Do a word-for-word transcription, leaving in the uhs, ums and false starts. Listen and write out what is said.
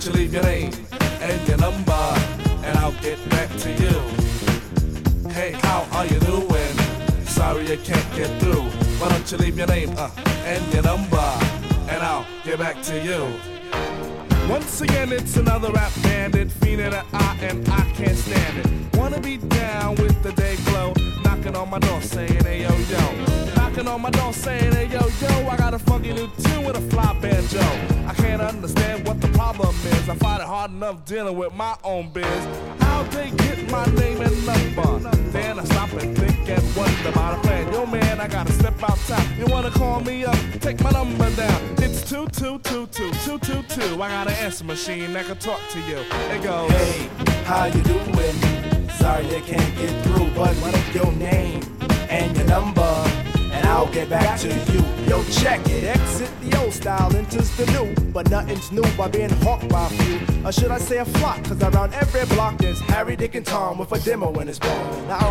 you leave your name and your number, and I'll get back to you. Hey, how are you doing? Sorry you can't get through. Why don't you leave your name uh, and your number, and I'll get back to you. Once again, it's another rap bandit, fiending an eye, and I can't stand it. Wanna be down with the day glow, knocking on my door saying, hey yo yo. Knocking on my door saying, hey yo yo, I got a funky new tune with a fly banjo. I can't understand what the problem is. I find it hard enough dealing with my own biz. How'd they get my name and number? Then I stop and think and wonder about a plan. Yo man, I gotta step outside. You wanna call me up? Take my number down. It's two two two two two two two. I got an answer machine that can talk to you. It goes, hey, how you doing? Sorry they can't get through, but what is your name and your number, and I'll get back to you. Yo, check it. Exit the old style, enters the new, but nothing's new by being hawked by a few. Or should I say a flock? Cause around every block there's Harry, Dick, and Tom with a demo in his ball. Now